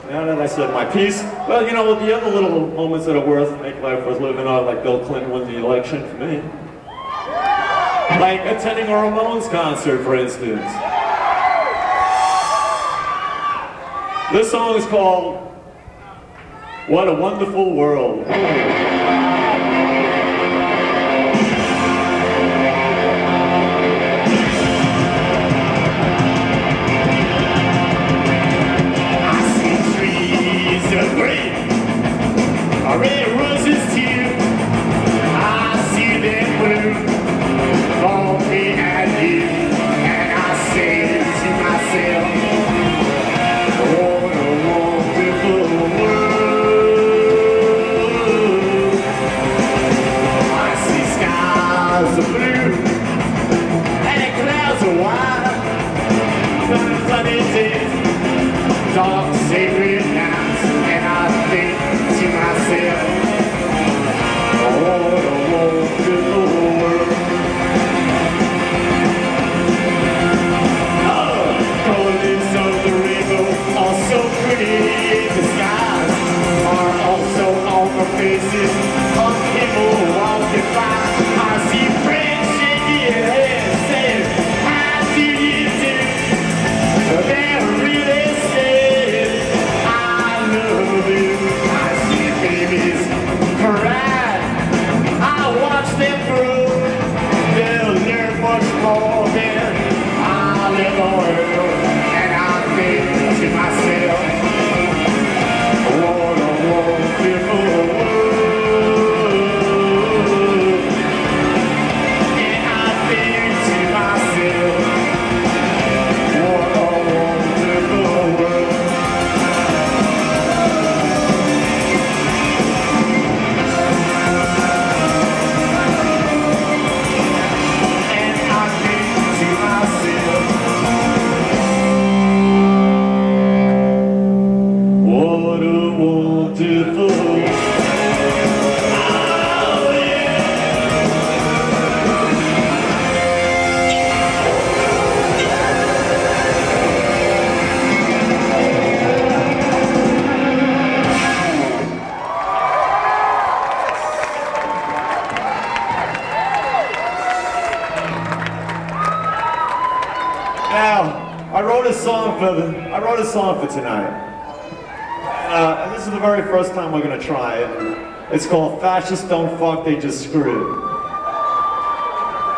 Now that I said my piece, well, you know, the other little moments that are worth make life worth living are like Bill Clinton won the election for me. Like attending a Ramones concert, for instance. This song is called What a Wonderful World. Red roses too, I see them blue for me and you, and I say to myself, what a wonderful world. I see skies of blue and clouds of white, sunny days, dark sacred nights, and I think to myself, what a wonderful world. Colors of the rainbow are so pretty. The skies are also on the faces of people walking by. I see friends shaking their heads saying, how do you do? They're really saying, I love you. Babies cry, I watch them grow. They'll learn much more than I'll ever learn. And I think to myself, what a wonderful world. And I think to myself, what a wonderful world. Now, I wrote a song for tonight. And this is the very first time we're gonna try it. It's called Fascists Don't Fuck, They Just Screw.